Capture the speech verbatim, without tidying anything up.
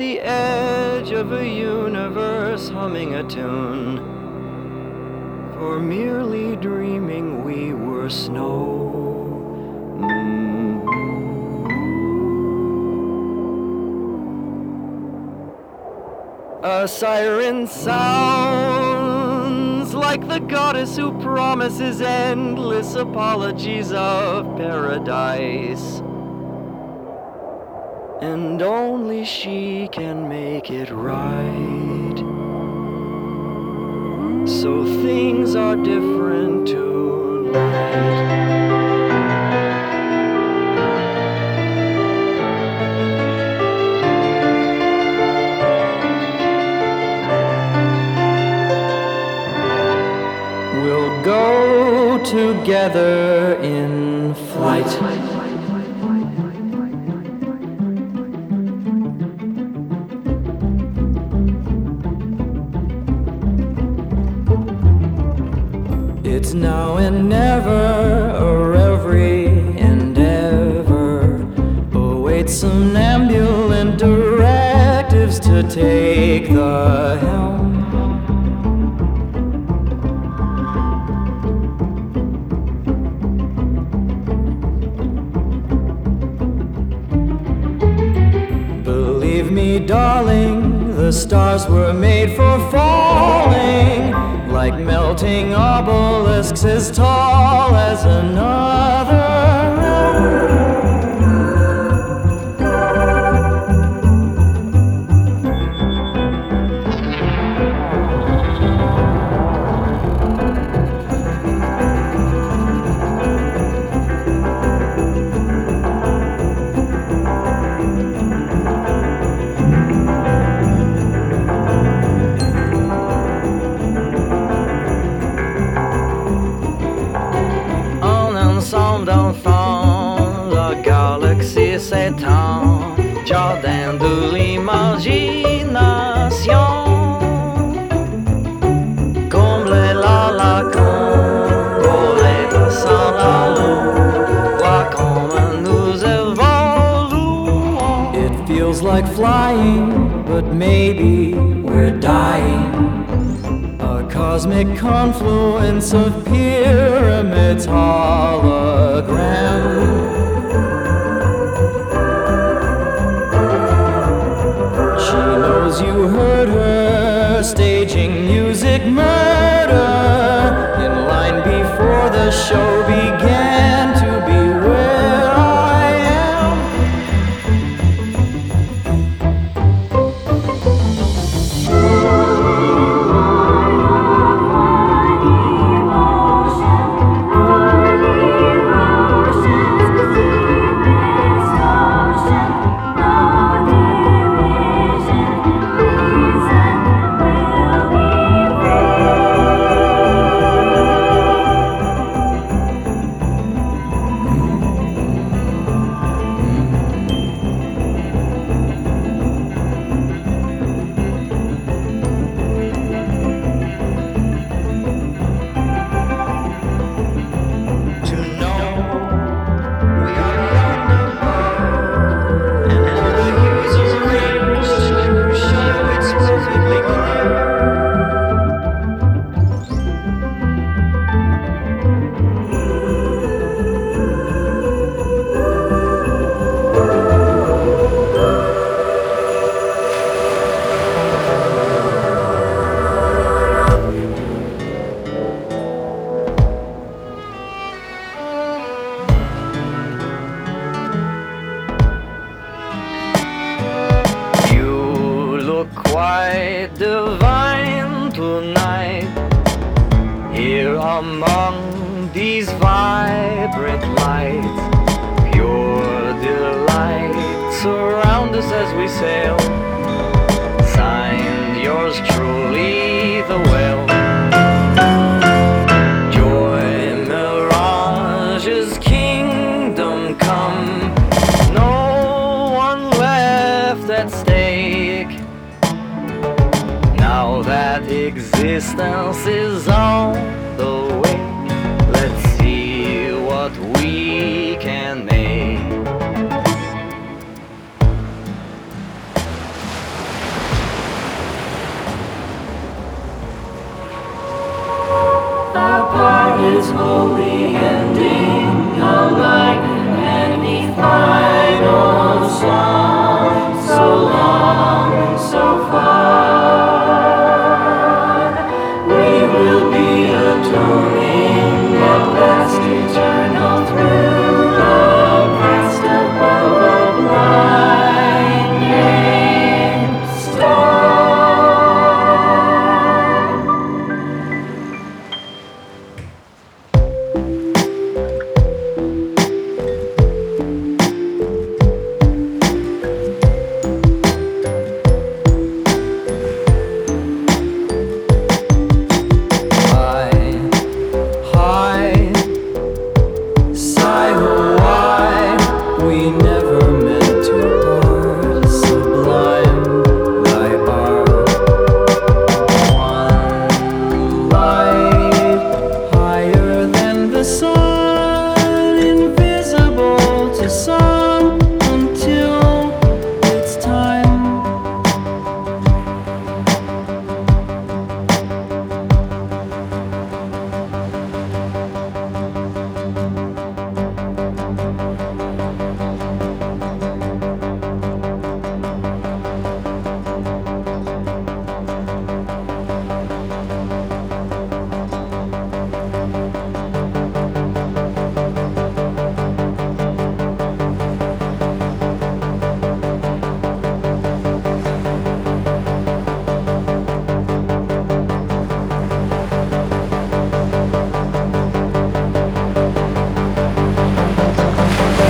the edge of a universe humming a tune. For merely dreaming we were snow. Mm. A siren sounds like the goddess who promises endless apologies of paradise. And only she can make it right. So things are different tonight. We'll go together in flight. It's now and never, or every endeavor awaits some ambulant directives to take the helm. Believe me, darling, the stars were made for falling, like melting obelisks as tall as another realm. D'enfants, la galaxie s'étend, jardin de l'imagination. Comblez la lacune, voler sans la lune, voir comme nous évoluons. It feels like flying, but maybe we're dying. A cosmic confluence of pyramids hologram. She knows you heard her staging music murder in line before the show began to be where I am. Quite divine tonight, here among these vibrant lights. Pure delight surround us as we sail. Signed, yours truly, the whale. Joy mirages, kingdom come. No one left at stake. Now that existence is all